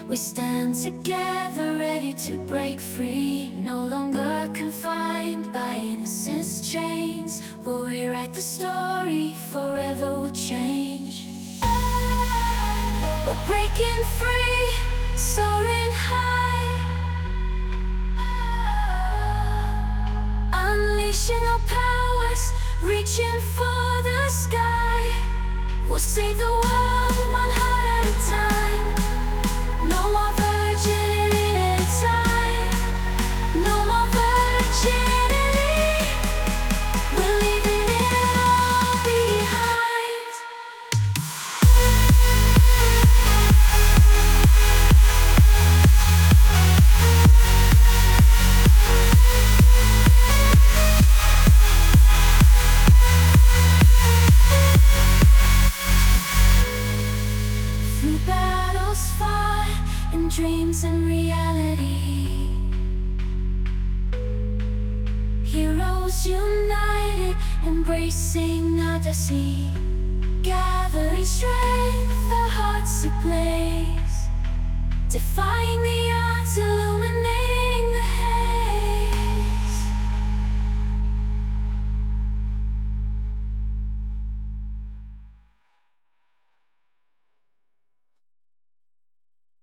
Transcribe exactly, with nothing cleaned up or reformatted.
We stand together, ready to break free, no longer confined by innocence chains. We'll rewrite the story, forever will change. We're breaking free, soaring high, unleashing our powers, reaching for the sky. We'll save the world one heart at a time. No more virginity in time. No more virginity. We're leaving it all behind. Through battles fought in dreams and reality, heroes united, embracing Odyssey, gathering strength, our hearts ablaze, defying the